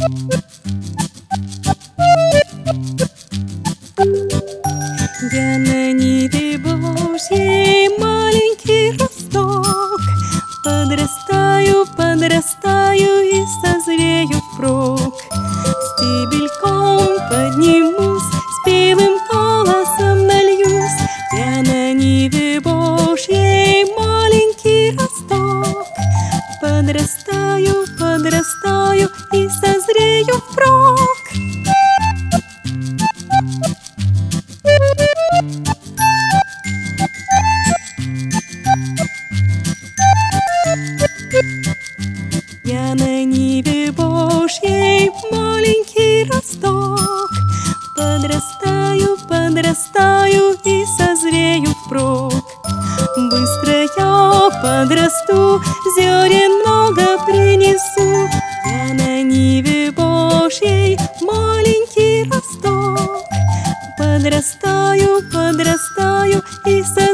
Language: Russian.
Я на ниве Божьей маленький росток. Подрастаю, подрастаю и созрею впрок. Стебельком поднимусь, с певым голосом нальюсь. Я на ниве Божьей маленький росток. Подрастаю, подрастаю и созрею впрок. Я на ниве Божьей маленький росток. Подрастаю, подрастаю и созрею впрок. Быстро я подрасту, зерен много принесу. Я на ниве Божьей маленький росток. Подрастаю, подрастаю и созрею